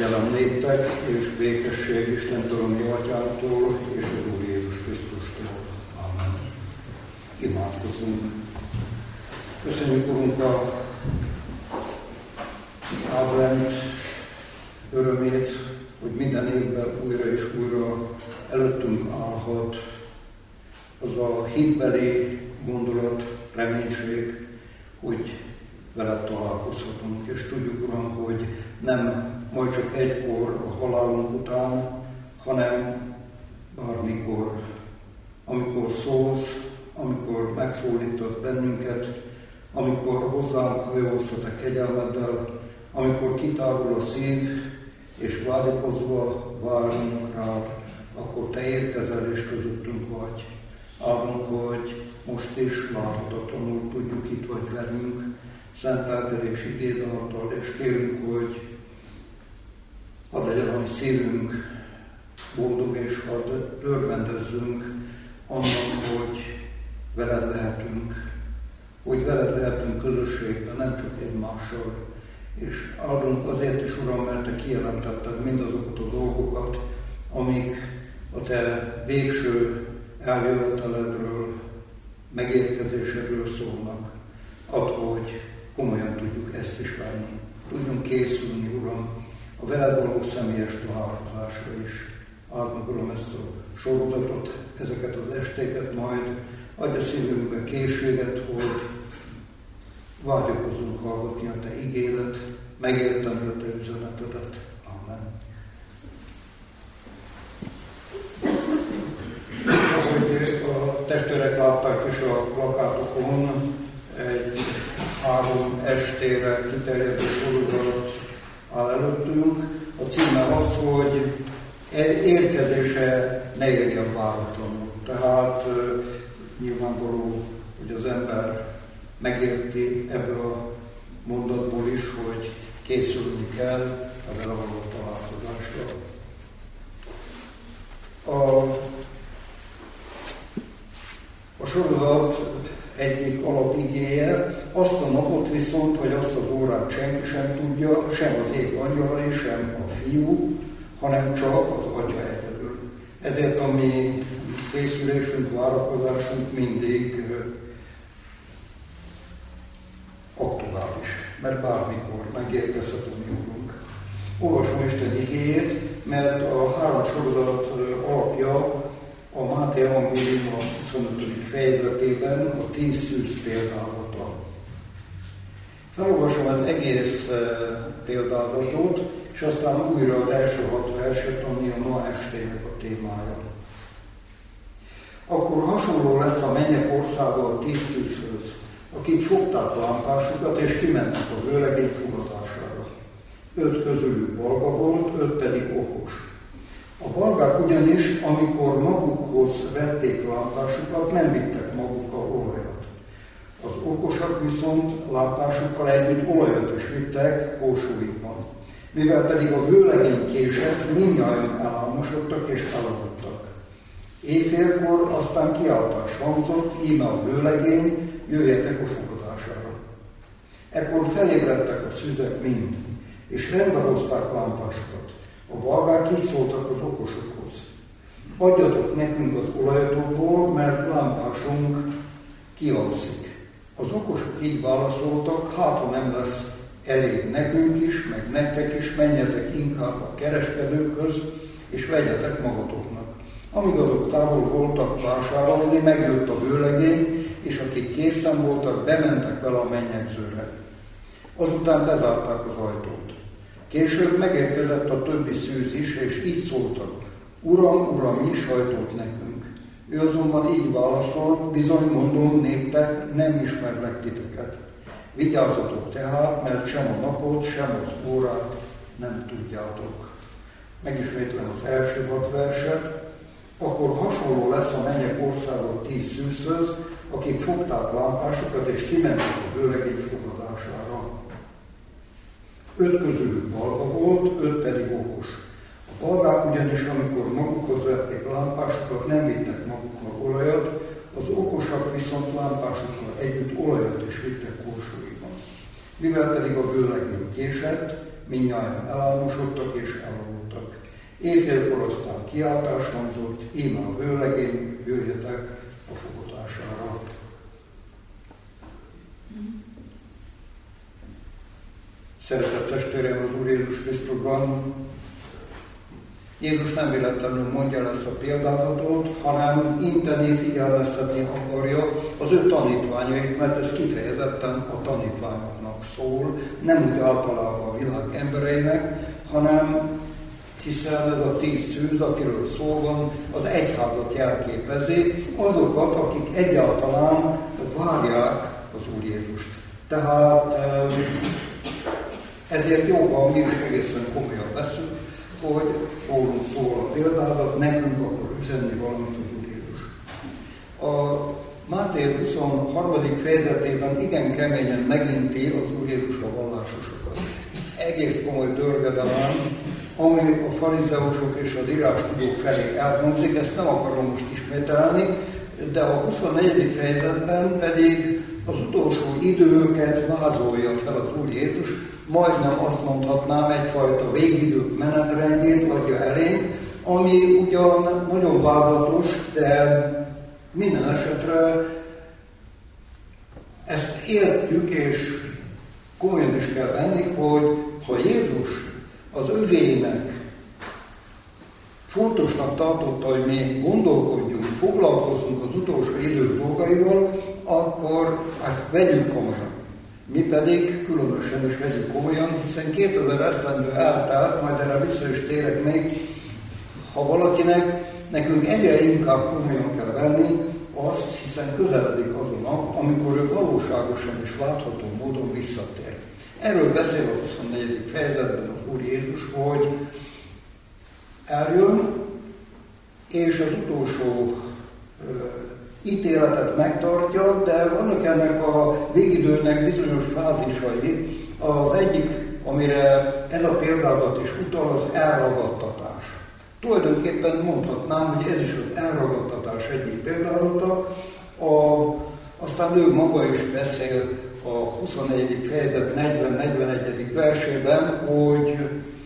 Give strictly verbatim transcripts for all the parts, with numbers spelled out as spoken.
Kegyelem néktek és békesség Istentől, a mi Atyánktól és az Úr Jézus Krisztustól. Amen. Imádkozzunk. Köszönjük, Urunk, a advent örömét, hogy minden évben újra és újra előttünk állhat az a hitbeli gondolat, reménység, hogy veled találkozhatunk, és tudjuk, Uram, hogy nem majd csak egykor a halálunk után, hanem bármikor, amikor szólsz, amikor megszólítasz bennünket, amikor hozzánk hajolsz a te kegyelmeddel, amikor kitárul a szív, és vágyakozva várunk rád, akkor te érkezel és közöttünk vagy. Áldunk, hogy most is láthatatlanul tudjuk itt vagy velünk, szent elterés igéd által, és kérünk, hogy hadd legyen a szívünk boldog, és hadd örvendezzünk annak, hogy veled lehetünk, hogy veled lehetünk közösségben, nem csak egymással. És áldunk azért is, Uram, mert te kijelentetted mindazokat a dolgokat, amik a te végső eljöveteledről, megérkezésedről szólnak. Add, hogy komolyan tudjuk ezt is venni. Tudjunk készülni, Uram, a veled való személyes találkozásra is. Áld meg, Uram, ezt a sorozatot, ezeket az estéket, majd adj a szívünkbe készséget, hogy vágyakozzunk hallgatni a te igédet, megérteni a te üzenetedet. Amen. Ahogy a testvérek látták is a plakátokon, egy három estére kiterjedő sorozat áll előttünk. A címe az, hogy érkezése ne érjen váratlanul. Tehát nyilvánvaló, hogy az ember megérti ebből a mondatból is, hogy készülni kell a vele való találkozásra. A, a sorozat egyik alapigéje, azt a napot viszont, vagy azt az órát senki sem tudja, sem az ég angyalai, sem a fiú, hanem csak az Atya egyedül. Ezért a mi készülésünk, várakozásunk mindig aktuális, mert bármikor megérkezhet a mi Úrunk. Olvasom Isten igéjét, mert a három sorozat alapja a Máté evangélium a huszonötödik fejezetében a tíz szűz példázata. Felolvasom az egész példázatot, és aztán újra az első hat verset, ami a ma estének a témája. Akkor hasonló lesz a mennyek országa a tíz szűzhöz, akik fogták lámpásukat, és kimentek a vőlegény fogadására. Öt közülük balga volt, öt pedig okos. A balgák ugyanis, amikor magukhoz vették lámpásukat, nem vittek magukkal olajat. Az okosak viszont lámpásukkal együtt olajat is vittek kósóikban. Mivel pedig a vőlegény késett, mindnyájan elálmosodtak és elaludtak. Éjfélkor aztán kiáltás hangzott, íme a vőlegény, jöjjetek a fogadására. Ekkor felébredtek a szüzek mind, és rendbe hozták lámpásokat. A balgák így szóltak az okosokhoz. Adjatok nekünk az olajatokból, mert lámpásunk kialszik. Az okosok így válaszoltak, hát ha nem lesz elég nekünk is, meg nektek is, menjetek inkább a kereskedőkhöz, és vegyetek magatoknak. Amíg azok távol voltak vásárolni, megjött a vőlegény, és akik készen voltak, bementek vele a mennyegzőre. Azután bezárták az ajtót. Később megérkezett a többi szűz is, és így szóltak: Uram, Uram, nyisd ajtót nekünk. Ő azonban így válaszolt: bizony mondom néktek, nem ismerlek titeket. Vigyázzatok tehát, mert sem a napot, sem az órát nem tudjátok. Megismétlem az első hat verset. Akkor hasonló lesz a mennyek országa tíz szűzhöz, akik fogták lámpásukat, és kimentek a vőlegény fogadására. Öt közülük balga volt, öt pedig okos. A balgák ugyanis, amikor magukhoz vették lámpásukat, nem vittek magukkal olajat, az okosak viszont lámpásukkal együtt olajat is vittek kósóiban. Mivel pedig a vőlegény késett, mindnyájan elálmosodtak és elaludtak. Éjfélkor aztán kiáltás hangzott, íme a vőlegény, jöjjetek a fogadására. Szeretett testvéreim az Úr Jézus Krisztusban, Jézus nem véletlenül mondja el ezt a példázatot, hanem inteni, figyelmeztetni akarja az ő tanítványait, mert ez kifejezetten a tanítványoknak szól, nem úgy általában a világ embereinek, hanem hiszen ez a tíz szűz, akiről szó van, az egyházat jelképezi, azokat, akik egyáltalán várják az Úr Jézust. Tehát ezért jóban mi is egészen komolyan veszünk, hogy rólunk szól a példázat, nekünk akar üzenni valamit az Úr Jézus. A Máté huszonharmadik fejezetében igen keményen meginti az Úr Jézus a vallásosokat. Egész komoly dörgedelem, ami a farizeusok és az írástudók felé elhangzik, ezt nem akarom most ismételni, de a huszonnegyedik fejezetben pedig az utolsó időket vázolja fel az Úr Jézus, majdnem azt mondhatnám, egyfajta végidők menetrendjét adja elénk, ami ugyan nagyon vázatos, de minden esetre ezt értjük, és komolyan is kell venni, hogy ha Jézus az övének fontosnak tartotta, hogy mi gondolkodjunk, foglalkozunk az utolsó idők dolgaival, akkor ezt vegyük komolyan. Mi pedig különösen is vegyük komolyan, hiszen kétezer esztendő eltelt, majd erre vissza is térek még, ha valakinek, nekünk egyre inkább komolyan kell venni azt, hiszen közeledik az a nap, amikor ő valóságosan és látható módon visszatér. Erről beszél a huszonnegyedik fejezetben az Úr Jézus, hogy eljön, és az utolsó ö, ítéletet megtartja, de vannak ennek a végidőnek bizonyos fázisai. Az egyik, amire ez a példázat is utal, az elragadtatás. Tulajdonképpen mondhatnám, hogy ez is az elragadtatás egyik példázata. A, aztán ő maga is beszél a huszonnegyedik fejezet negyven-negyvenegyedik versében, hogy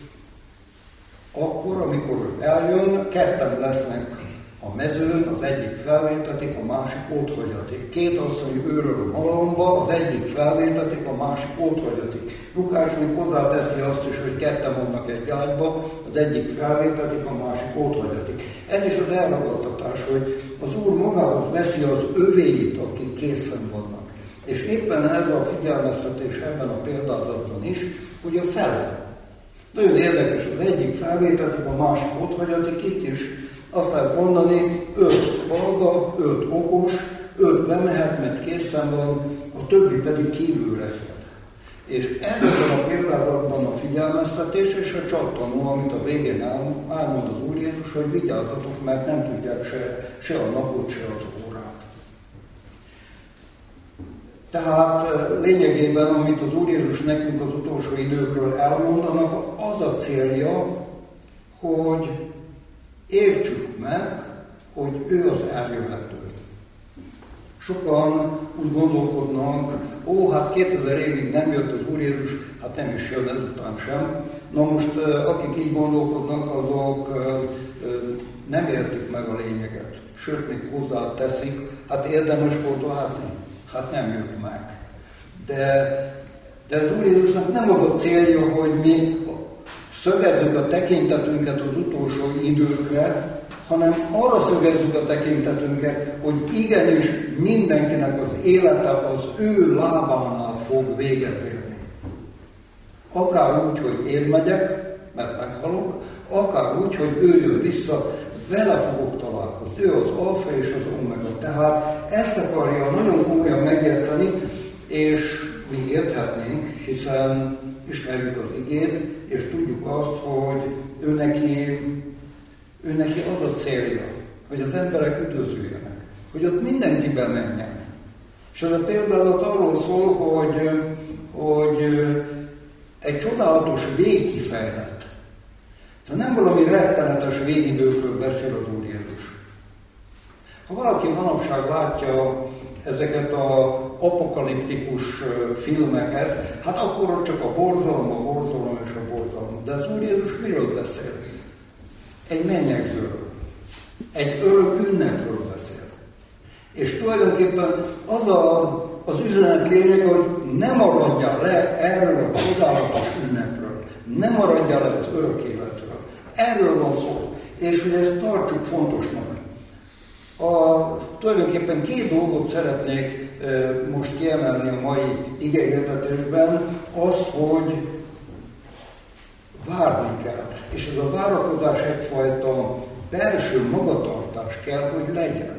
akkor, amikor eljön, ketten lesznek a mezőn, az egyik felvétetik, a másik otthagyatik. Két asszony őről malomba, az egyik felvétetik, a másik otthagyatik. Lukács még hozzáteszi azt is, hogy ketten vannak egy ágyba, az egyik felvétetik, a másik otthagyatik. Ez is az elragadtatás, hogy az Úr magához veszi az övéit, akik készen vannak. És éppen ez a figyelmeztetés ebben a példázatban is, hogy a fele. Nagyon érdekes, az egyik felvétetik, a másik otthagyatik, itt is azt lehet mondani, öt balga, öt okos, öt bemehet, mert készen van, a többi pedig kívülre fél. És ebben a példázatban a figyelmeztetés és a csattanó, amit a végén elmond az Úr Jézus, hogy vigyázzatok, mert nem tudják se, se a napot, se az órát. Tehát lényegében, amit az Úr Jézus nekünk az utolsó időkről elmondanak, az a célja, hogy értsük meg, hogy ő az eljövető. Sokan úgy gondolkodnak, ó, hát kétezer évig nem jött az Úr Jézus, hát nem is jön ezután sem. Na most, akik így gondolkodnak, azok nem értik meg a lényeget. Sőt, még hozzá teszik, hát érdemes volt várni. Hát nem jött meg. De, de az Úr Jézusnak nem az a célja, hogy mi szögezzük a tekintetünket az utolsó időkre, hanem arra szögezzük a tekintetünket, hogy igenis mindenkinek az élete az ő lábánál fog véget érni. Akár úgy, hogy én megyek, mert meghalok, akár úgy, hogy ő jön vissza, vele fogok találkozni. Ő az alfa és az omega. Tehát ezt akarja nagyon komolyan megérteni, és mi érthetnénk, hiszen ismerjük az igét, és tudjuk azt, hogy ő neki, ő neki az a célja, hogy az emberek üdvözüljenek, hogy ott mindenki bemenjen. És ez a példázat arról szól, hogy, hogy egy csodálatos végkifejlet. Tehát nem valami rettenetes végidőkről beszél az Úr Jézus. Ha valaki manapság látja ezeket az apokaliptikus filmeket, hát akkor ott csak a borzalom, a borzalom és a borzalom. De az Úr Jézus miről beszél? Egy mennyegzőről. Egy örök ünnepről beszél. És tulajdonképpen az a, az üzenet lényeg, hogy ne maradjál le erről a csodálatos ünnepről. Ne maradjál le az örök életről. Erről van szó. És hogy ezt tartsuk fontosnak. A, tulajdonképpen két dolgot szeretnék e, most kiemelni a mai igehirdetésben, az, hogy várni kell. És ez a várakozás egyfajta belső magatartás kell, hogy legyen.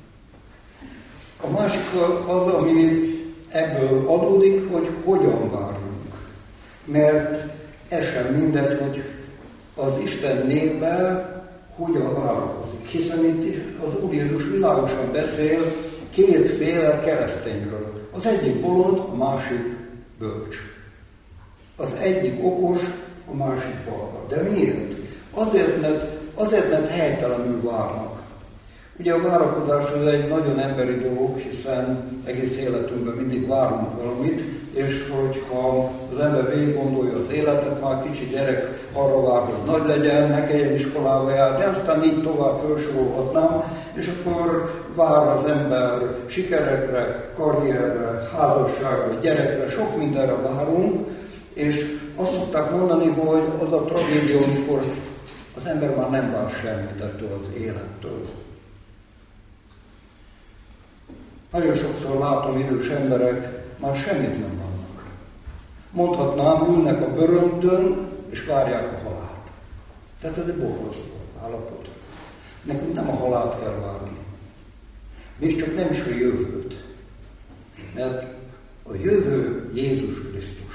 A másik az, ami ebből adódik, hogy hogyan várunk. Mert ez sem mindegy, hogy az Isten népe hogyan várakozik. Hiszen itt az Úr Jézus világosan beszél kétféle keresztényről. Az egyik bolond, a másik bölcs. Az egyik okos, a másik balga. De miért? Azért, mert, azért, mert helytelenül várnak. Ugye a várakozás az egy nagyon emberi dolog, hiszen egész életünkben mindig várunk valamit, és hogyha az ember végig gondolja az életet, már kicsi gyerek arra vár, hogy nagy legyen, ne kelljen iskolába jár, de aztán így tovább felsorolhatnám, és akkor vár az ember sikerekre, karrierre, házasságra, gyerekre, sok mindenre várunk, és azt szokták mondani, hogy az a tragédia, amikor az ember már nem vár semmit ettől az élettől. Nagyon sokszor látom idős emberek, már semmit nem vannak. Mondhatnám, ülnek a bőröndön, és várják a halált. Tehát ez egy borzasztó állapot. Nekünk nem a halált kell várni. Még csak nem is a jövőt. Mert a jövő Jézus Krisztus.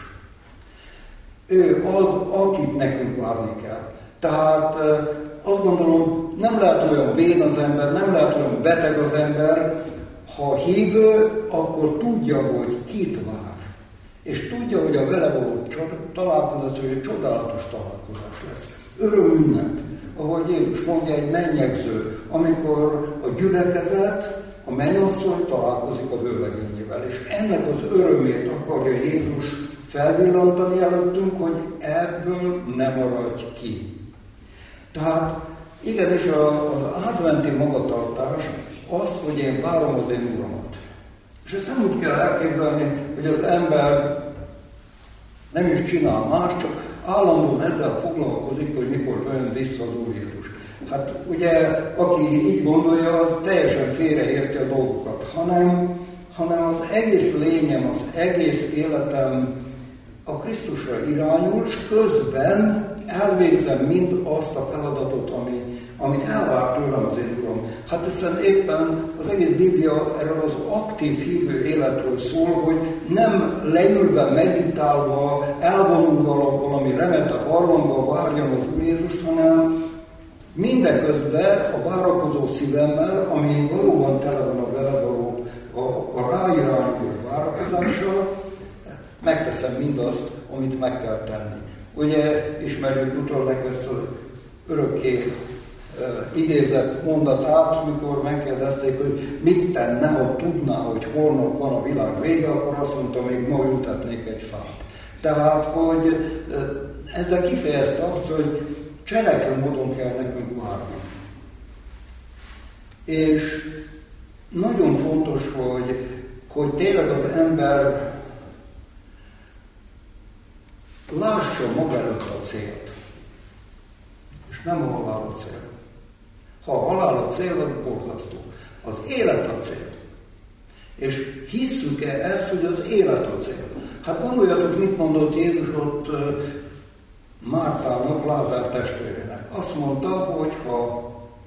Ő az, akit nekünk várni kell. Tehát azt gondolom, nem lehet olyan vén az ember, nem lehet olyan beteg az ember, ha hívő, akkor tudja, hogy kit vár. És tudja, hogy a vele való találkozás, hogy egy csodálatos találkozás lesz. Öröm ünnep, ahogy Jézus mondja, egy mennyegző, amikor a gyülekezet, a mennyasszony találkozik a vőlegényével. És ennek az örömét akarja Jézus felvillantani előttünk, hogy ebből ne maradj ki. Tehát igenis az adventi magatartás az, hogy én várom az én Uramat. És ezt nem úgy kell elképzelni, hogy az ember nem is csinál más, csak állandóan ezzel foglalkozik, hogy mikor jön vissza az Úr Jézus. Hát ugye, aki így gondolja, az teljesen félreérti a dolgokat, hanem, hanem az egész lényem, az egész életem a Krisztusra irányul, és közben elvégzem mind azt a feladatot, ami, amit elvár tőlem az én Uram. Hát hiszen éppen az egész Biblia erről az aktív hívő életről szól, hogy nem leülve, meditálva, elvonulva valami remete barlangba várjam az Úr Jézust, hanem mindeközben a várakozó szívemmel, ami valóban tele van a vele való, a, a ráirányuló várakozással, megteszem mindazt, amit meg kell tenni. Ugye ismerjük utólag ezt az örökké uh, idézett mondatát, mikor megkérdezték, hogy mit tenne, ha tudná, hogy holnap van a világ vége, akkor azt mondta, még ma ültetnék egy fát. Tehát, hogy uh, ezzel kifejezte azt, hogy cselekvő módon kell nekünk várni. És nagyon fontos, hogy, hogy tényleg az ember lássa maga előtt a célt. És nem a halál a cél. Ha a halál a cél, az borzasztó. Az élet a cél. És hisszük-e ezt, hogy az élet a cél? Hát gondoljatok, mit mondott Jézus ott uh, Mártának, Lázár testvérének. Azt mondta, hogy ha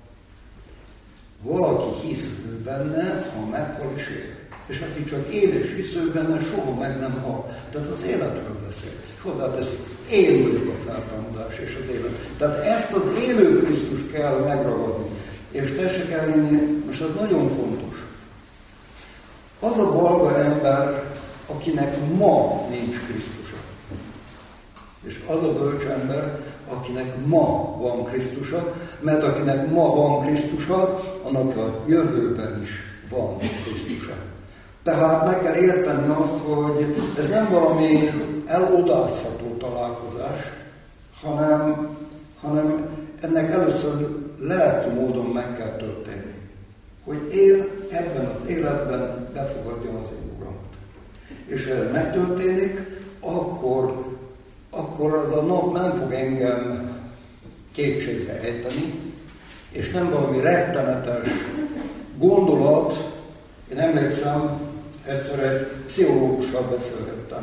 valaki hisz benne, ha meghal is él. És aki csak él és hisz benne, soha meg nem hal. Tehát az életről beszél. És hozzáteszik, én vagyok a feltámadás és az élet. Tehát ezt az élő Krisztust kell megragadni. És tessék elhinni, most ez nagyon fontos. Az a balga ember, akinek ma nincs Krisztusa. És az a bölcs ember, akinek ma van Krisztusa, mert akinek ma van Krisztusa, annak a jövőben is van Krisztusa. Tehát meg kell érteni azt, hogy ez nem valami elodázható találkozás, hanem, hanem ennek először lelki módon meg kell történni. Hogy én ebben az életben befogadjam az én Uramat. És ha ez megtörténik, akkor, akkor az a nap nem fog engem kétségbe ejteni, és nem valami rettenetes gondolat. Én emlékszem, egyszer egy pszichológussal beszélgettem,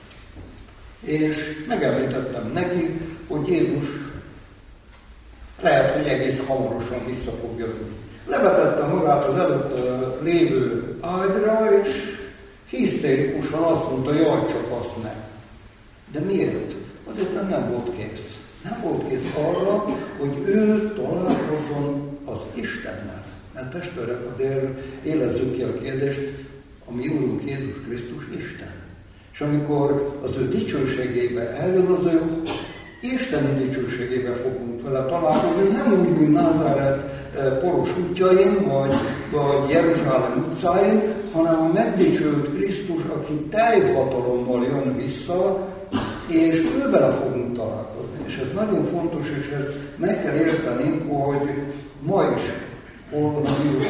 és megemlítettem neki, hogy Jézus lehet, hogy egész hamarosan vissza fog jönni. Levetette magát az előtt lévő ágyra, és hisztérikusan azt mondta, jaj, csak azt ne. De miért? Azért nem, nem volt kész. Nem volt kész arra, hogy ő találkozzon az Istennel. Mert testvérek, azért élezzük ki a kérdést, a mi Úrunk Jézus Krisztus Isten. És amikor az ő dicsőségébe eljön, az ő isteni dicsőségébe fogunk vele találkozni, nem úgy, mint Názáret poros útjain, vagy, vagy Jeruzsálem utcáin, hanem a megdicsőült Krisztus, aki teljhatalommal jön vissza, és ő vele fogunk találkozni. És ez nagyon fontos, és ezt meg kell érteni, hogy ma is hol van a mi.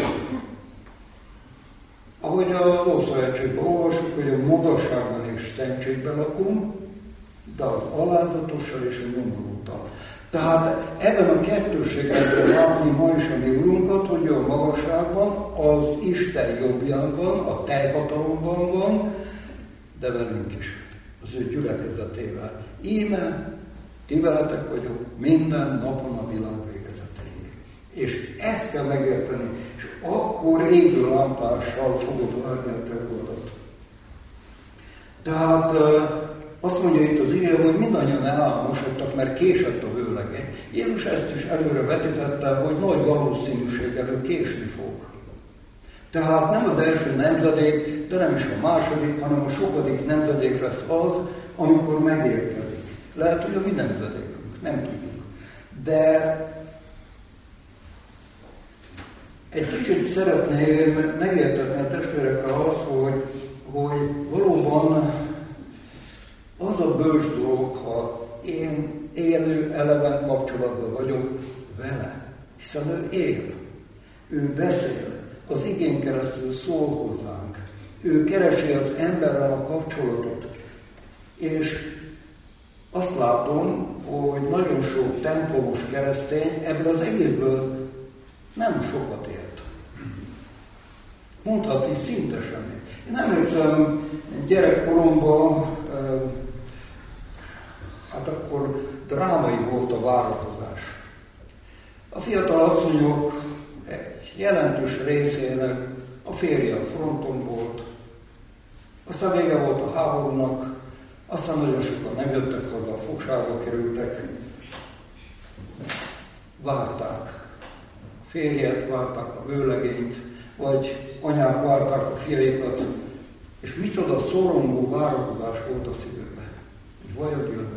Ahogy a Ószövetségben olvasjuk, hogy a magasságban és szentségben lakunk, de az alázatossal és a nyomorultal. Tehát ebben a kettőségben kell látni ma is a mi Urunkat, hogy a magasságban, az Isten jobbján van, a teljhatalomban van, de velünk is, az ő gyülekezetével. Íme, ti veletek vagyok minden napon a világ végezeteig. És ezt kell megérteni, és akkor égő lámpással fogod várni a te oldat. Tehát azt mondja itt az ige, hogy mindannyian elálmosodtak, mert késett a vőlegény. Jézus ezt is előre vetítette, hogy nagy valószínűséggel ő késni fog. Tehát nem az első nemzedék, de nem is a második, hanem a sokadik nemzedék lesz az, amikor megérkezik. Lehet, hogy a mi nemzedékünk, nem tudjuk. De egy kicsit szeretném megértetni a testvérekkel azt, hogy, hogy valóban az a bölcs dolog, ha én élő, eleven kapcsolatban vagyok vele, hiszen ő él, ő beszél, az igén keresztül szól hozzánk, ő keresi az emberrel a kapcsolatot, és azt látom, hogy nagyon sok templomos keresztény ebből az egészből nem sokat élt. Mondhatni szinte semmi. Én emlékszem gyerekkoromban, hát akkor drámai volt a várakozás. A fiatal asszonyok egy jelentős részének a férje a fronton volt, aztán vége volt a háborúnak, aztán nagyon sokan nem jöttek haza, fogságba kerültek, várták a férjet, várták a vőlegényt, vagy anyák várták a fiaikat, és micsoda szorongó várakozás volt a szívükben, hogy vajon jönne.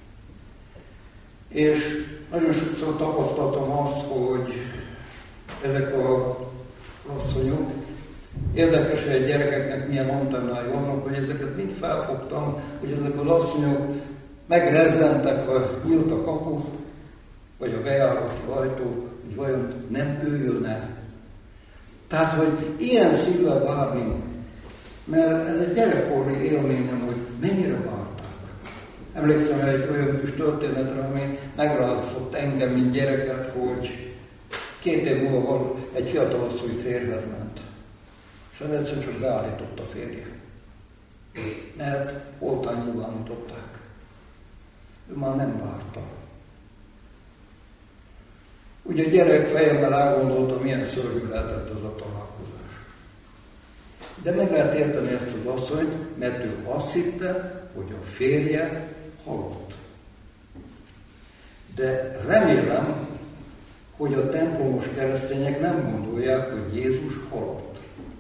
És nagyon sokszor tapasztaltam azt, hogy ezek a asszonyok, érdekes, hogy a gyerekeknek milyen antennái vannak, hogy ezeket mind felfogtam, hogy ezek az asszonyok megrezzentek, ha nyílt a kapu, vagy a bejárati ajtó, hogy vajon nem ő jön el. Tehát, hogy ilyen szívvel várni, mert ez egy gyerekkori élményem, hogy mennyire várták. Emlékszem egy olyan kis történetre, ami megrázott engem, mint gyereket, hogy két év múlva egy fiatal asszony férjhez ment. És egyszer csak beállított a férje. Mert holtán nyilvánították. Ő már nem várta. Ugye a gyerek fejemmel elgondolta, milyen szörnyű lehetett az a találkozás. De meg lehet érteni ezt az asszonyt, mert ő azt hitte, hogy a férje halott. De remélem, hogy a templomos keresztények nem gondolják, hogy Jézus halott.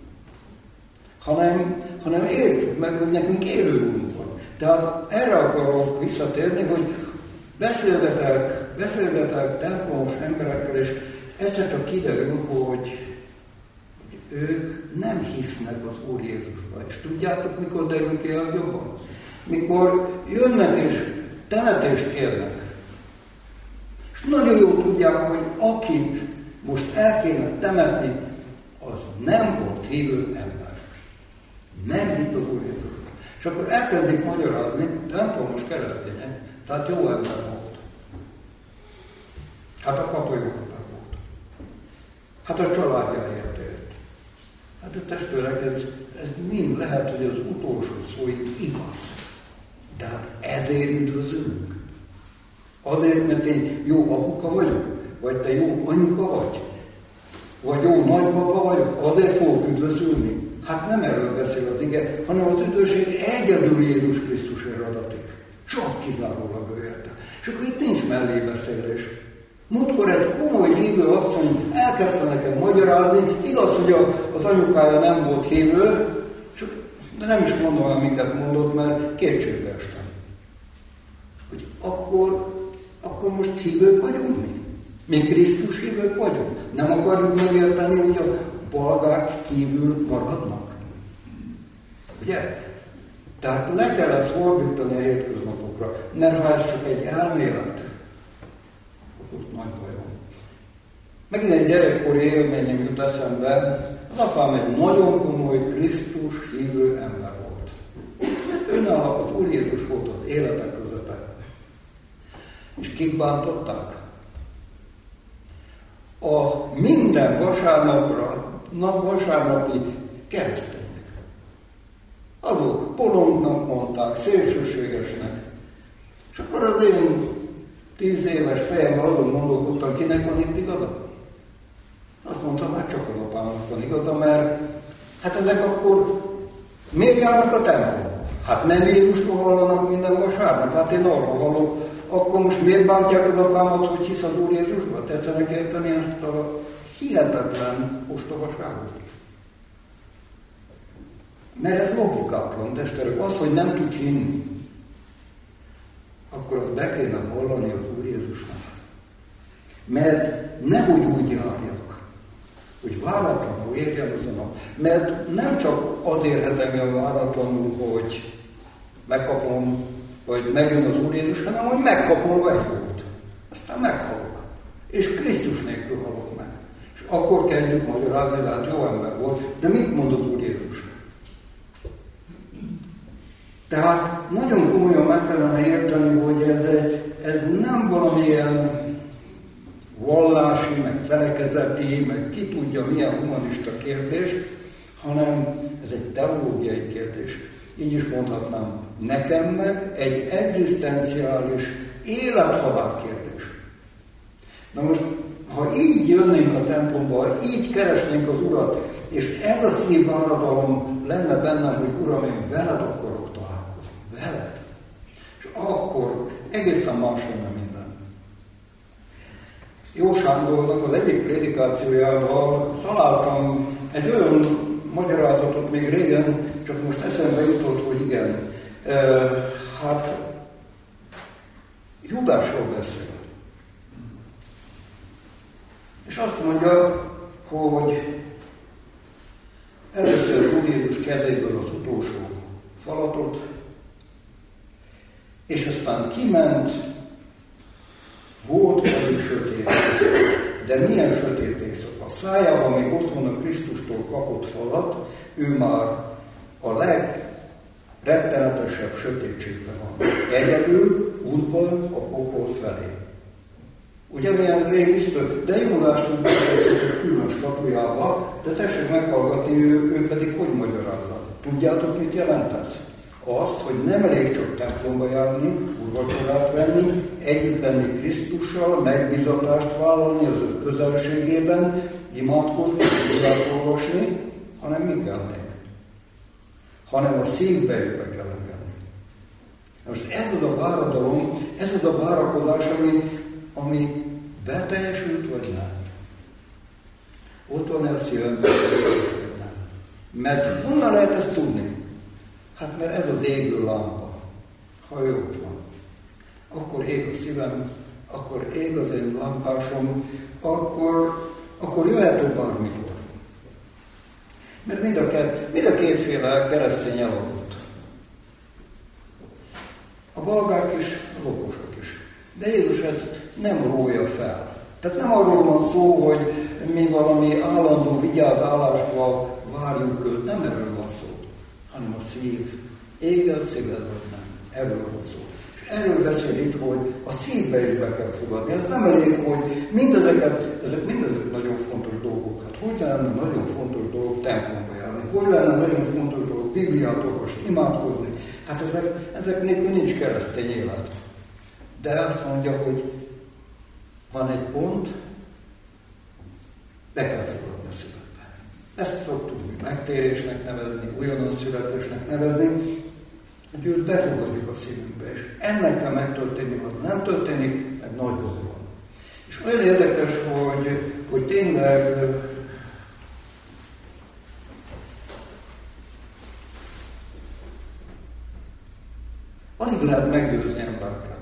Hanem, hanem értsük meg, hogy nekünk élő úrunk van. Tehát erre akarok visszatérni, hogy beszélgetek, beszélgetek templomos emberekkel, és egyszer csak kiderül, hogy ők nem hisznek az Úr Jézusba. És tudjátok, mikor derül ki a jobban? Mikor jönnek és temetést kérnek. És nagyon jól tudják, hogy akit most el kéne temetni, az nem volt hívő ember. Nem hitt az Úr Jézusba. És akkor elkezdik magyarázni, templomos keresztények, tehát jó ember volt. Hát a papa jó ember volt. Hát a családjáért élt. Hát a testvérek, ez, ez mind lehet, hogy az utolsó szóig igaz. De hát ezért üdvözülünk. Azért, mert én jó apuka vagyok, vagy te jó anyuka vagy, vagy jó nagypapa vagyok, azért fogok üdvözülni. Hát nem erről beszél az ige, hanem az üdvösség egyedül Jézus Krisztusért adatik. Csak kizárólag ő érte. És akkor itt nincs mellébeszélés. Múltkor egy komoly hívő asszony elkezdte nekem magyarázni, igaz, hogy az anyukája nem volt hívő, de nem is mondom el, miket mondott, mert kétségbe estem. Hogy akkor, akkor most hívők vagyunk mi? Mi Krisztus hívők vagyunk? Nem akarjuk megérteni, hogy a balgák kívül maradnak? Ugye? Tehát le kell ezt fordítani a hétköznapokra, mert ha ez csak egy elmélet, akkor nagy baj van. Megint egy gyerekkori élményem jut eszembe, az apám egy nagyon komoly Krisztus hívő ember volt. Önálló az Úr Jézus volt az életek közepe. És kik bántották? A minden vasárnapra, nap vasárnapi keresztények. Azok bolondnak mondták, szélsőségesnek. És akkor az én tíz éves fejemben azon gondolkodtam, kinek van itt igaza? Azt mondtam, hát csak az apámnak van igaza, mert hát ezek akkor miért járnak a templomba? Hát nem Jézusról hallanak minden vasárnap, hát én arról hallok, akkor most miért bántják az apámat, hogy hisz az Úr Jézusba? Tetszenek érteni ezt a hihetetlen ostobaságot? Mert ez logikátlan, testvérek. Az, hogy nem tud hinni, akkor azt be kéne vallani az Úr Jézusnak. Mert nehogy úgy járjak, hogy váratlanul érjen az a nap. Mert nem csak az érhet engem váratlanul, hogy megkapom, vagy megjön az Úr Jézus, hanem hogy megkapom a jót. Aztán meghalok. És Krisztus nélkül halok meg. És akkor kezdjük magyarázni, de hát jó ember volt. De mit mond az Úr Jézus? Tehát nagyon komolyan meg kellene érteni, hogy ez, egy, ez nem valamilyen vallási, meg felekezeti, meg ki tudja milyen humanista kérdés, hanem ez egy teológiai kérdés. Így is mondhatnám, nekem meg egy egzisztenciális élet-halál kérdés. Na most, ha így jönnénk a templomba, ha így keresnénk az Urat, és ez a szívváradalom lenne bennem, hogy Uram, én veled akarok találkozni, veled. És akkor egészen más lenne minden. Jó Sándornak az egyik prédikációjával találtam egy olyan magyarázatot még régen, csak most eszembe jutott, hogy igen, e, hát Judásról beszél. És azt mondja, hogy először Úr Jézus kezéből az utolsó falatot, és aztán kiment, volt pedig sötét éjszaka. De milyen sötét éjszaka? A szájában még ott van a Krisztustól kapott falat, ő már a legrettenetesebb sötétségben van. Egyedül útban a pokol felé. Ugye milyen rémisztő? De Jónás tud beszélni külön statujába, de tessék meghallgatni, ő, ő pedig hogy magyarázza. Tudjátok, mit jelent ez? Azt, hogy nem elég csak templomba járni, úrvacsorát venni, együtt lenni Krisztussal, megbizatást vállalni az ő közelségében, imádkozni, Bibliát olvasni, hanem mi kell még? Hanem a szívbejükbe kell engedni. Most ez az a váradalom, ez az a várakozás, ami, ami beteljesült, vagy nem? Ott van-e a szívemben, vagy nem? Mert honnan lehet ezt tudni? Hát mert ez az égő lámpa. Ha ő ott van, akkor ég a szívem, akkor ég az én lámpásom, akkor, akkor jöhet bármikor. Mert mind a, két, mind a kétféle keresztény elavult. A balgák is, a okosok is. De Jézus ezt nem rója fel. Tehát nem arról van szó, hogy mi valami állandó vigyázálásban várjuk őt, nem erről van szó, hanem a szív. Égel szíved vagy nem. Erről van szó. És erről beszél itt, hogy a szívbe is be kell fogadni. Ez nem elég, hogy mindezeket, ezek mindezek nagyon fontos dolgok. Hát hogy lenne nagyon fontos dolog templomba járni? Hogy lenne nagyon fontos dolog Bibliát olvasni, imádkozni? Hát ezek, ezek nélkül nincs keresztény élet. De azt mondja, hogy van egy pont, be kell fogadni a születbe. Ezt szoktuk úgy megtérésnek nevezni, újonnan születésnek nevezni, hogy őt befogadjuk a szívünkbe, és ennek kell megtörténni, ha nem történik, meg nagy dolog van. És olyan érdekes, hogy, hogy tényleg alig lehet meggyőzni embereket.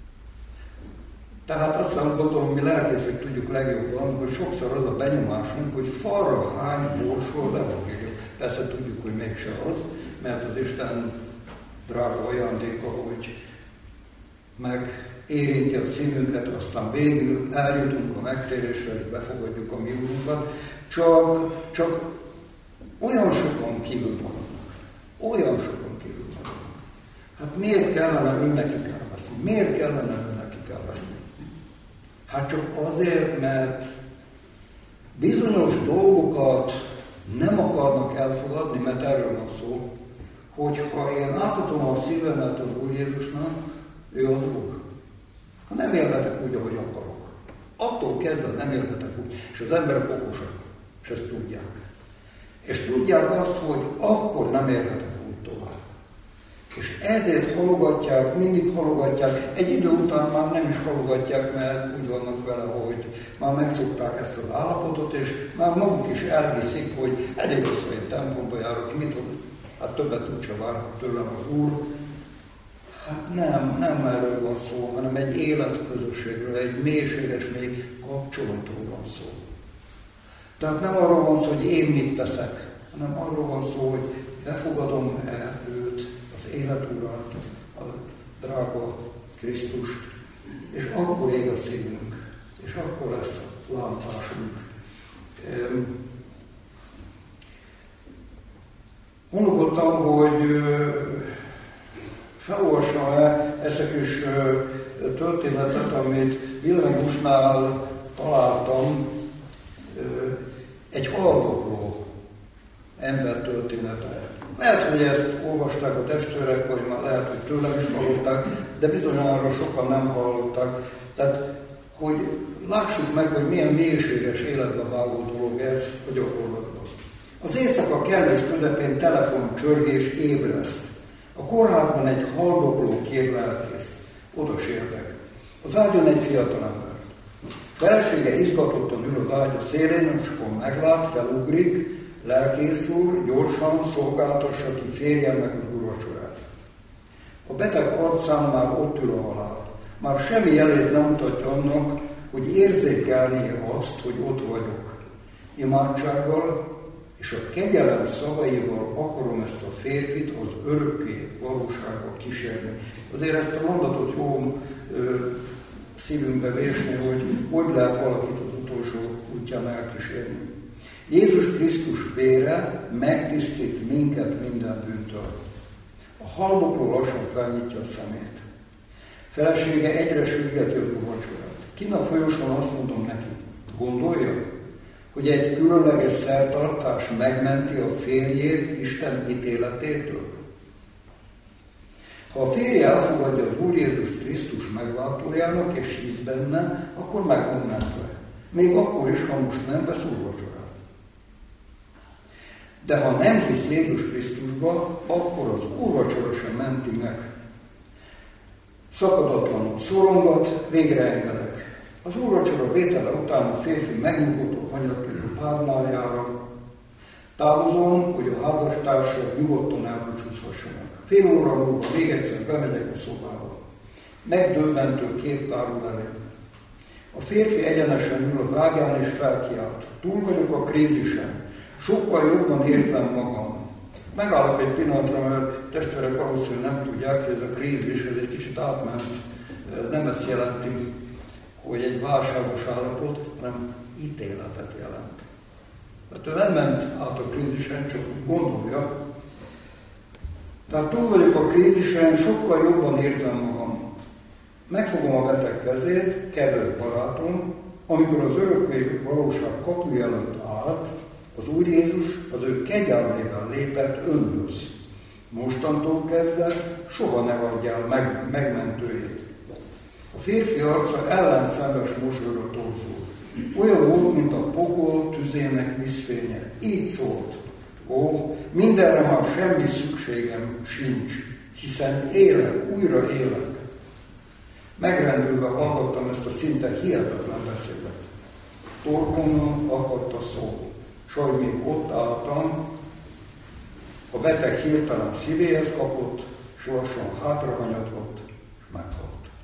Tehát azt gondolom, mi lelkészek tudjuk legjobban, hogy sokszor az a benyomásunk, hogy falra hány borsó az evangélium. Persze tudjuk, hogy mégse az, mert az Isten drága ajándéka, hogy megérinti a szívünket, aztán végül eljutunk a megtérésre, és befogadjuk a mi úrunkat. Csak, csak olyan sokan kívül maradnak. Olyan sokan kívül maradnak. Hát miért kellene önnekik elveszni? Miért kellene önnekik elveszni? Hát csak azért, mert bizonyos dolgokat nem akarnak elfogadni, mert erről van szó, hogyha én átadom a szívemet az Úr Jézusnak, ő az Úr. Ha nem élhetek úgy, ahogy akarok. Attól kezdve nem élhetek úgy. És az emberek okosak, és ezt tudják. És tudják azt, hogy akkor nem élhetek úgy tovább. És ezért halogatják, mindig halogatják. Egy idő után már nem is halogatják, mert úgy vannak vele, hogy már megszokták ezt az állapotot, és már maguk is elhiszik, hogy elég az, hogy templomba járok, mit hát többet úgyse várhat tőlem az Úr. Hát nem, nem erről van szó, hanem egy életközösségről, egy mélységes még kapcsolatról van szó. Tehát nem arról van szó, hogy én mit teszek, hanem arról van szó, hogy befogadom-e őt, az életúrát, a drága Krisztust, és akkor ég a szívünk, és akkor lesz a lámpásunk. Gondolkodtam, hogy felolvassam-e ezt a kis történetet, amit Vilniusnál találtam, egy haldokló ember története. Lehet, hogy ezt olvasták a testvérek, vagy már lehet, hogy tőlem is hallották, de bizonyára sokan nem hallottak. Tehát, hogy lássuk meg, hogy milyen mélységes életbe vágó dolog ez a gyakorlatban. Az éjszaka kellős közepén telefoncsörgés ébreszt. A kórházban egy haldokló kér lelkészt. Oda sértek. Az ágyon egy fiatalember. Felesége izgatottan ül az ágya szélén, és akkor meglát, felugrik, lelkész úr, gyorsan szolgáltassa ki férjen meg az úrvacsorát. A beteg arcán már ott ül a halál. Már semmi jelét nem mutatja annak, hogy érzékelné azt, hogy ott vagyok. Imádsággal és a kegyelem szavaival akarom ezt a férfit az örökké valóságba kísérni. Azért ezt a mondatot jó ö, szívünkbe vésni, hogy hogy lehet valakit az utolsó útján elkísérni. Jézus Krisztus vére megtisztít minket minden bűntől. A haldokló lassan felnyitja a szemét. Felesége egyre sürgeti az úrvacsorát. Kinn a folyosón azt mondom neki, gondolja, hogy egy különleges szertartás megmenti a férjét Isten ítéletétől? Ha a férje elfogadja az Úr Jézus Krisztus megváltójának és hisz benne, akkor meg van mentve. Még akkor is, ha most nem vesz úrvacsorát. De ha nem hisz Jézus Krisztusba, akkor az úrvacsora sem menti meg. Szakadatlanul szorongat, végre engedek. Az úrvacsora vétele után a férfi megnyugodó hanyagkezű párnájára távozom, hogy a házastársak nyugodtan elbúcsúzhassanak. Fél óra múlva még egyszer bemegyek a szobába. Megdöbbentő kép tárul elő. A férfi egyenesen ül az ágyán és felkiált. Túl vagyok a krízisen. sokkal jobban érzem magam. Megállok egy pillanatra, mert testvérek valószínűleg nem tudják, hogy ez a krízis, ez egy kicsit átment. Nem ezt jelenti, hogy egy válságos állapot, hanem ítéletet jelent. Tehát ő nem ment át a krízisen, csak úgy gondolja. Tehát túl vagyok a krízisen, sokkal jobban érzem magam. Megfogom a beteg kezét, kedves barátom, amikor az örökké valóság kapuja előtt állt, az Úr Jézus az ő kegyelmével lépett önhöz. Mostantól kezdve soha ne adjál meg, megmentőjét. A férfi arca ellenszenves mosolyra torzult. Olyan volt, mint a pokol tüzének vízfénye. Így szólt: ó, mindenre már semmi szükségem sincs, hiszen élek, újra élek. Megrendülve hallgattam ezt a szinte hihetetlen beszédet. Torkomon akadt a szó, s ahogy még ott álltam, a beteg hirtelen szívéhez kapott, s lassan hátrahanyatlott, és meghalt.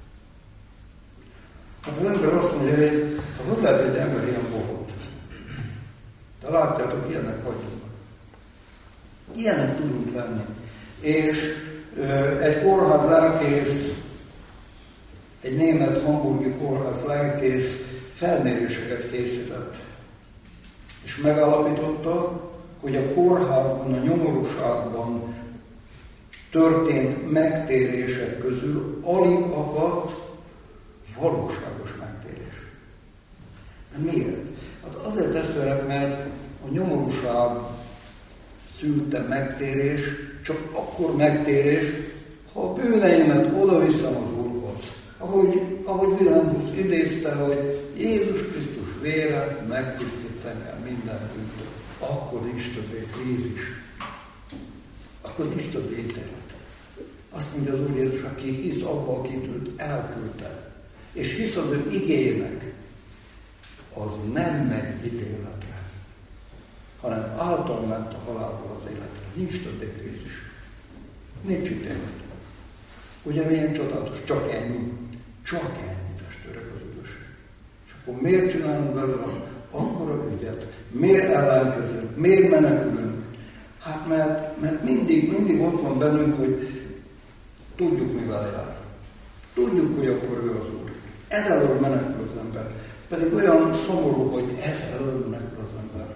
Hát az ember azt mondja, hogy hogy lehet egy ember ilyen bohóc? De látjátok, ilyenek vagyunk. Ilyenek tudunk lenni. És ö, egy kórház lelkész, egy német hamburgi kórház lelkész felméréseket készített. És megállapította, hogy a kórházban, a nyomorúságban történt megtérések közül alig akadt valóságos megtérés. De miért? Hát azért, testvérek, mert a nyomorúság szülte megtérés, csak akkor megtérés, ha a bűneimet oda viszem az Úrhoz. Ahogy, ahogy Vilhelmus idézte, hogy Jézus Krisztus vére megtisztít engem minden bűntől. Akkor nincs többé krízis. Akkor nincs többé ítélet. Azt mondja az Úr Jézus, aki hisz abba, akit őt elküldte, és hisz az ő igének, az nem megy ítéletre, hanem által ment a halálból az életre. Nincs többé krízis. Nincs ítélet. Ugye milyen csodálatos? Csak ennyi. Csak ennyi, testvérek, az üdvösség. És akkor miért csinálunk belőle akkora ügyet? Miért ellenkezünk? Miért menekülünk? Hát mert, mert mindig, mindig ott van bennünk, hogy tudjuk, mivel jár. Tudjuk, hogy akkor ő az Úr. Ez elől menekül az ember. Pedig olyan szomorú, hogy ez elől menekül az ember.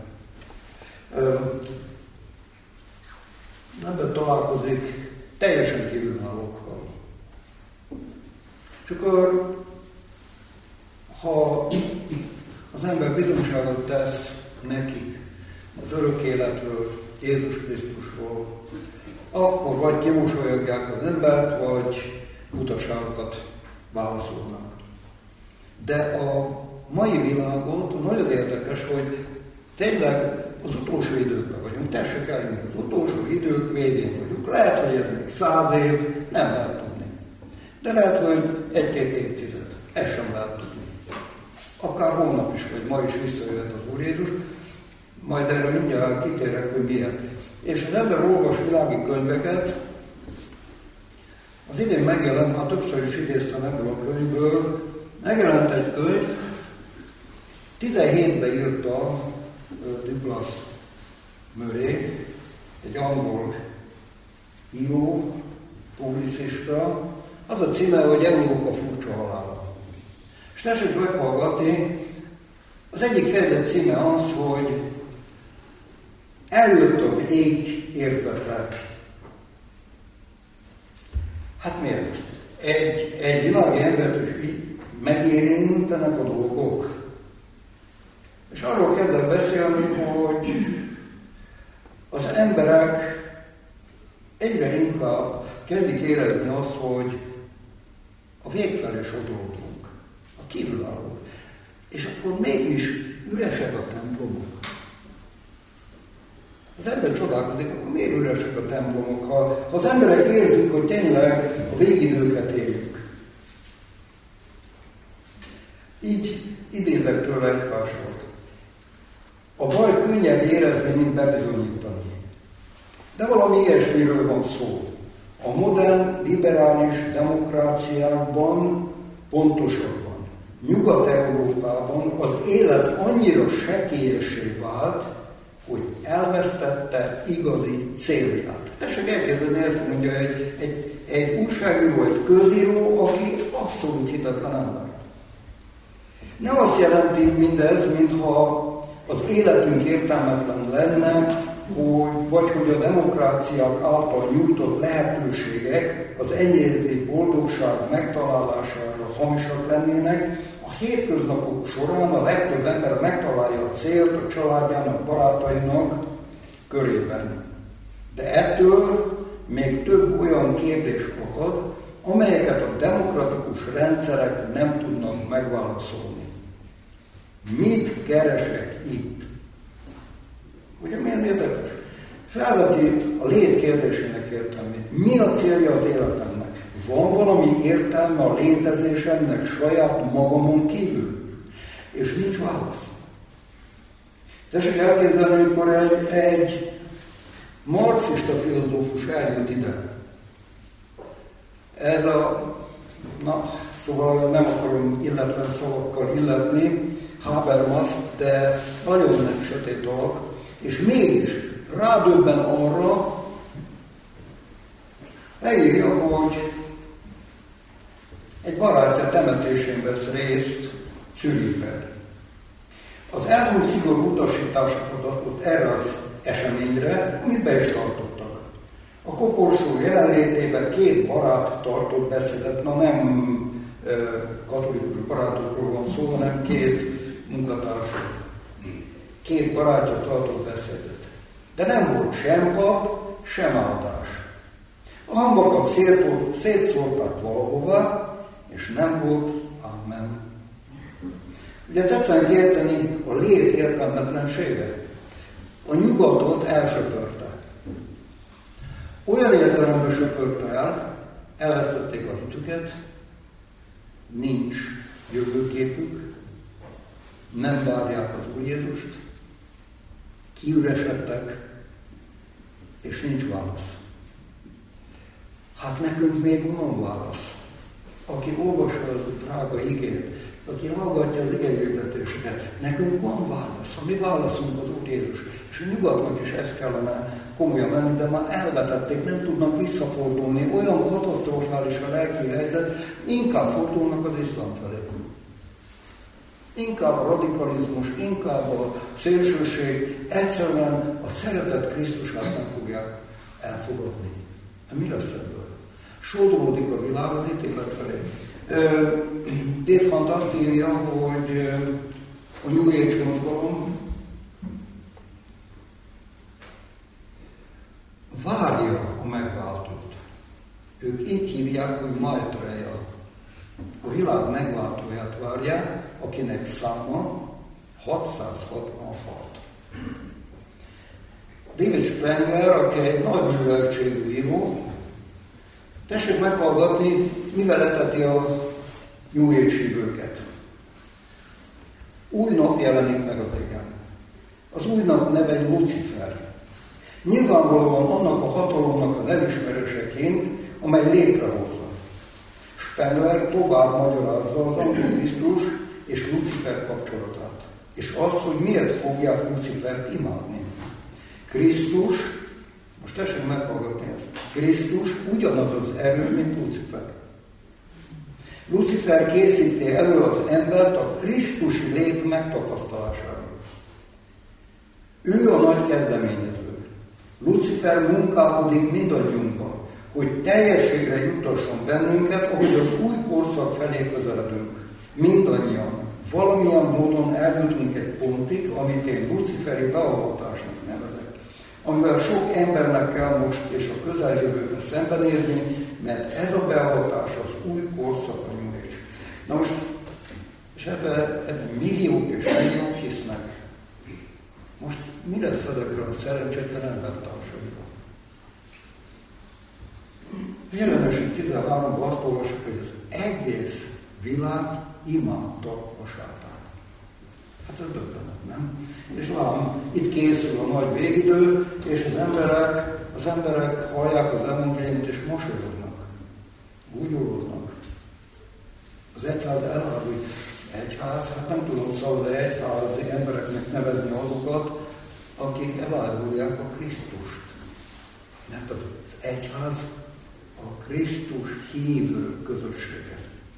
Az ember találkozik teljesen kívülállókkal. És akkor, ha az ember bizonyságot tesz nekik az örök életről, Jézus Krisztusról, akkor vagy kimosolyogják az embert, vagy butaságokat válaszolnak. De a mai világot nagyon érdekes, hogy tényleg az utolsó időkben vagyunk. Tessék elhinni, az utolsó idők végén vagyunk. Lehet, hogy ez még száz év, nem lehet tudni. De lehet, hogy egy-két évtized. Ezt sem lehet tudni. Akár holnap is, vagy ma is visszajöhet az Úr Jézus. Majd erre mindjárt kitérek, hogy miért. És az ember olvas világi könyveket. Az idén megjelent, már többször is idéztem ebből a könyvből, megjelent egy könyv, tizenhétben írta uh, Douglas Murray, egy angol író, publicista, az a címe, hogy Európa furcsa halála. És tessék meghallgatni, az egyik fejezet címe az, hogy eljött a vég érzete. Hát miért? Egy, egy világi embert is megérintenek a dolgok. És arról kezdett beszélni, hogy az emberek egyre inkább kezdik érezni azt, hogy a vég felé sodródunk, a kívülállók. És akkor mégis üresek a templomok. Az ember csodálkozik, akkor miért üresek a templomok, ha, ha az emberek érzik, hogy tényleg a végidőket éljük. Így idézek tőle egy pár sort. A baj könnyebb érezni, mint bebizonyítani. De valami ilyesmiről van szó. A modern, liberális demokráciákban, pontosabban Nyugat-Európában az élet annyira sekélyessé vált, hogy elvesztette igazi célját. Tessék elképzelni, ezt mondja egy, egy, egy újságíró, egy közíró, aki abszolút hitetlen ember. Nem azt jelenti mindez, mintha az életünk értelmetlen lenne, hogy, vagy hogy a demokráciák által nyújtott lehetőségek az enyéri boldogság megtalálására hamisak lennének. A hétköznapok során a legtöbb ember megtalálja a célt a családjának, barátainak körében. De ettől még több olyan kérdés akad, amelyeket a demokratikus rendszerek nem tudnak megválaszolni. Mit keresek itt? Ugye milyen érdekes? Felveti a lét kérdésének értelmét. Mi a célja az életemnek? Van valami értelme a létezésemnek saját magamon kívül? És nincs válasz. Tessék elképzelni, amikor egy, egy marxista filozófus eljött ide. Ez a, na, szóval nem akarom illetlen szavakkal illetni, Habermas, de nagyon nem sötét alak, és mégis rádöbben arra, leírja, hogy egy barátja temetésén vesz részt Zürichben. Az elmúlt szigorú utasításokat adott erre az eseményre, amit be is tartottak. A koporsó jelenlétében két barát tartott beszédet, na nem e, katolikus barátokról van szó, hanem két munkatársak. Két barátja tartott beszédet. De nem volt sem pap, sem áldás. A hamvakat szétszórták valahova, és nem volt amen. Ugye tetszenek érteni a lét értelmetlensége. A nyugatot elsöpörte. Olyan értelemben söpörte el, elvesztették a hitüket, nincs jövőképük, nem várják az Úr Jézust, kiüresedtek, és nincs válasz. Hát nekünk még van válasz. Aki olvassa az drága igét, aki hallgatja az igényhirdetéseket, nekünk van válasz. A mi válaszunk az Úr Jézus. És a nyugatnak is ezt kellene komolyan menni, de már elvetették, nem tudnak visszafordulni. Olyan katasztrofális a lelki helyzet, inkább fordulnak az iszlám felé. Inkább a radikalizmus, inkább a szélsőség, egyszerűen a szeretet Krisztusát nem fogják elfogadni. Mi lesz ebből? Sodródik a világ az ítélet felé. Dave Hunt azt írja, hogy a New Age mozgalom várja a megváltót. Ők így hívják, hogy Maitreya. A világ megváltóját várják, akinek száma hatszázhatvanhat. David Spengler, aki egy nagy műveltségű író, tessék meghallgatni, mivel eteti a New Age hívőket. Új nap jelenik meg az égen. Az új nap neve egy Lucifer. Nyilvánvalóan annak a hatalomnak a nevismeréseként, amely létrehozza. Spengler tovább magyarázza az Antikrisztus és Lucifer kapcsolatát. És azt, hogy miért fogják Lucifert imádni. Krisztus, most tessék meghallgatni ezt, Krisztus ugyanaz az erő, mint Lucifer. Lucifer készíti elő az embert a krisztusi lét megtapasztalására. Ő a nagy kezdeményező. Lucifer munkálkodik mindannyiunkban, hogy teljességre juttasson bennünket, ahogy az új korszak felé közeledünk. Mindannyian. Valamilyen módon eljutunk egy pontig, amit én luciferi beavatásnak nevezek, amivel sok embernek kell most és a közeljövőben szembenézni, mert ez a beavatás az új korszak a New Age. Na most, és ebben ebbe milliók és milliók hisznek. Most mi lesz ezekre a szerencsétlen embertársaikkal? Jelenesen tizenháromban azt olvasok, hogy az egész világ imádta a sátán. Hát ez döbbenet, nem? És lám, itt készül a nagy végidő, és az emberek, az emberek hallják az evangéliumot, és mosolyognak. Gúnyolódnak. Az egyház elárult. Egyház, hát nem tudom szabad egyházi embereknek nevezni azokat, akik elárulják a Krisztust. Mert az egyház a Krisztus hívő közössége.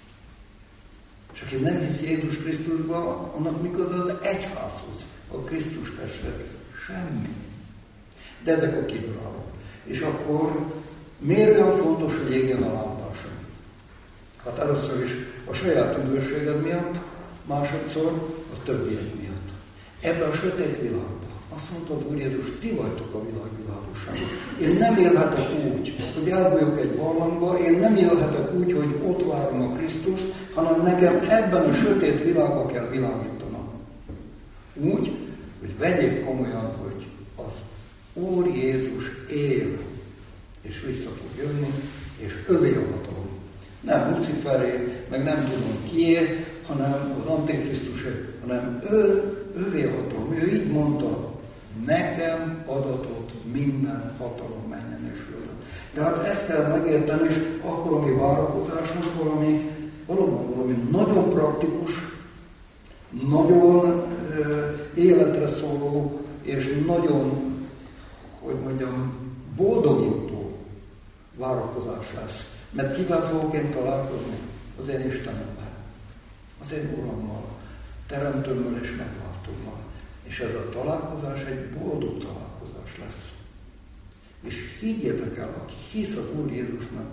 És aki nem hisz Jézus Krisztusba, annak mikor az egyházhoz, a Krisztus testvérek? Semmi. De ezek a kívülállók. És akkor miért olyan fontos, hogy égjen a lámpásom? Hát először is a saját üdvösséged miatt, másodszor a többiek miatt. Ebben a sötét világban. Azt mondta az Úr Jézus, ti vagytok a világ világossága. Én nem élhetek úgy, hogy elbújok egy barlangba, én nem élhetek úgy, hogy ott várom a Krisztust, hanem nekem ebben a sötét világban kell világítanom. Úgy, hogy vegyék komolyan, hogy az Úr Jézus él, és vissza fog jönni, és övé a hatalom. Nem Luciferé, meg nem tudom kié, hanem az Antikrisztusé, hanem ő, övé a hatalom. Ő így mondta, nekem adatott minden hatalom menjen és földön. Tehát ezt kell megérteni, és akkor a mi várakozásunk valami, valóban valami nagyon praktikus, nagyon euh, életre szóló, és nagyon, hogy mondjam, boldogító várakozás lesz. Mert kivel fogok én találkozni? Az én Istenemmel, az én Urammal, Teremtőmmel és Megváltómmal. És ez a találkozás egy boldog találkozás lesz. És higgyétek el, aki hisz az Úr Jézusnak,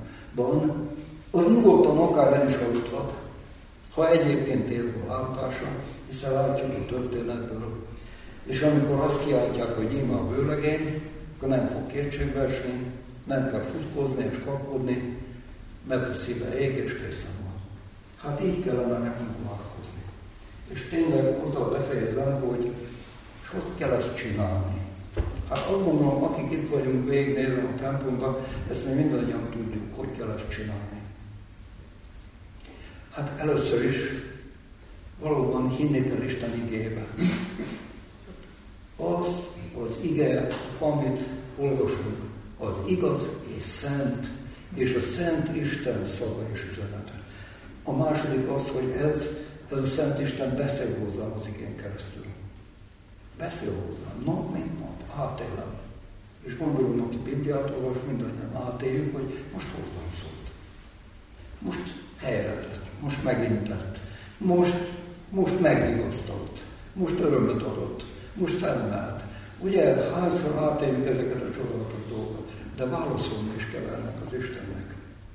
az nyugodtan akár el is aludhat, ha egyébként él a látása, hiszen látjuk a történetből. És amikor azt kiáltják, hogy íme a vőlegény, akkor nem fog kétségbe esni, nem kell futkozni és kapkodni, mert a szíve ég és készen van. Hát így kellene nekünk várakozni. És tényleg azzal befejezem, hogy és hogy kell ezt csinálni? Hát azt gondolom, akik itt vagyunk végignézve a templomban, ezt mi mindannyian tudjuk, hogy kell ezt csinálni. Hát először is valóban hinni kell Isten igébe. Az az ige, amit olvasunk, az igaz és szent, és a szent Isten szava és üzenete. A második az, hogy ez, ez a szent Isten beszél hozzám az igén keresztül. Beszél hozzám, nap mint nap, átélem. És gondolom, aki Bibliát olvas, mindannyian átéljük, hogy most hozzám szólt. Most helyre tett, most megintett, most, most megvigasztalt, most örömöt adott, most felemelt. Ugye, hányszor átéljük ezeket a csodálatos dolgokat, de válaszolni is kell ennek az Istennek.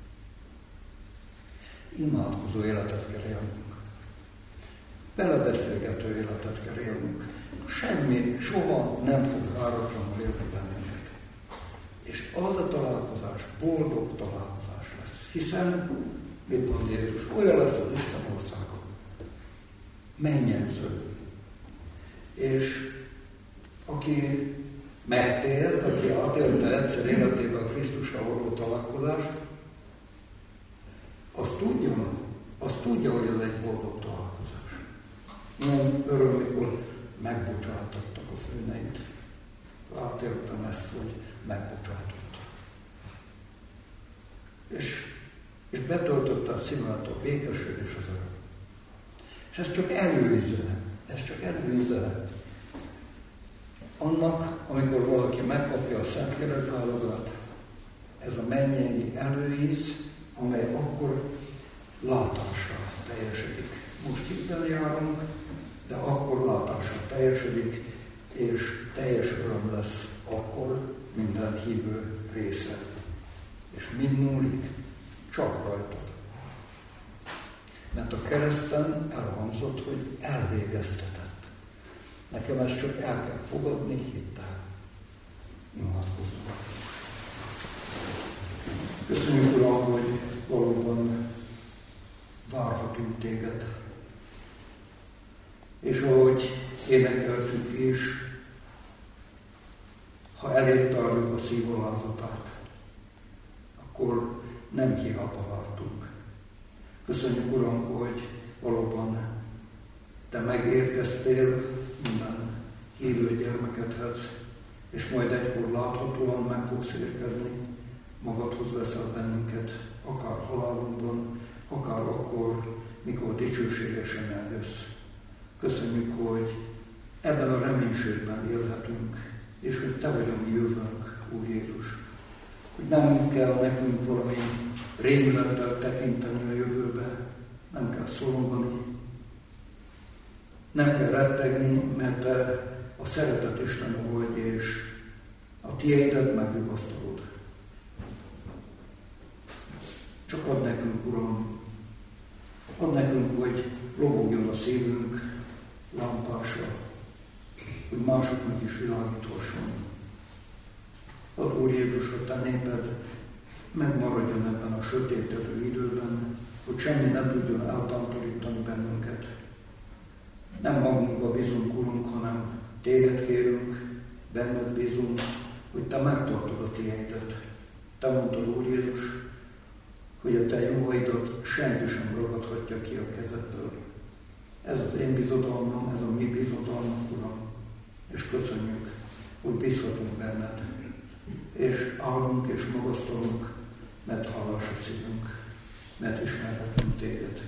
Imádkozó életet kell élnünk. Belebeszélgető életet kell élnünk. Semmi, soha nem fog áratlanul élni bennünket. És az a találkozás, boldog találkozás lesz. Hiszen, mit mond Jézus, olyan lesz az Isten országa. Mennyegző. És aki megtélt, aki átélte egyszer életében a Krisztussal való találkozást, azt tudja, azt tudja, hogy ez egy boldog találkozás. Nem öröm, mikor megbocsátottak a főneit. Átéltem ezt, hogy megbocsátott. És, és betöltötte a szívemet a békesség és az öröm. És ez csak előíze, ez csak előíze annak, amikor valaki megkapja a Szentlélek zálogat, ez a mennyei előíz, amely akkor látásra teljesedik. Most hitben járunk, de akkor látásra teljesedik, és teljes öröm lesz akkor minden hívő része. És mind múlik? Csak rajtad. Mert a kereszten elhangzott, hogy elvégeztetett. Nekem ezt csak el kell fogadni hittel. Imádkozzunk. Köszönjük, Uram, hogy valóban várhatunk téged. És ahogy énekeltük is, ha elég tárjuk a szívalázatát, akkor nem hiába vártunk. Köszönjük, Uram, hogy valóban te megérkeztél minden hívő gyermekedhez, és majd egykor láthatóan meg fogsz érkezni, magadhoz veszel bennünket, akár halálunkban, akár akkor, mikor dicsőségesen eljössz. Köszönjük, hogy ebben a reménységben élhetünk, és hogy Te vagy a mi jövőnk, Úr Jézus. Hogy nem kell nekünk valami rémülettel tekinteni a jövőbe, nem kell szorongani, nem kell rettegni, mert Te a szeretet Isten vagy, és a Tiédet megvigasztalod. Csak add nekünk, Uram, add nekünk, hogy lobogjon a szívünk lámpásra, hogy másoknak is világíthasson. Add, Úr Jézus, hogy Te néped megmaradjon ebben a sötétedő időben, hogy semmi ne tudjon eltántorítani bennünket. Nem magunkba bízunk, Urunk, hanem Téged kérünk, benned bízunk, hogy Te megtartod a Tiédet. Te mondtad, Úr Jézus, hogy a Te juhaidat senki sem ragadhatja ki a kezedből. Ez az én bizodalmam, ez a mi bizodalmunk, Uram, és köszönjük, hogy bízhatunk benned, és állunk és magasztalunk, mert hálás a szívünk, mert ismerhetünk Téged.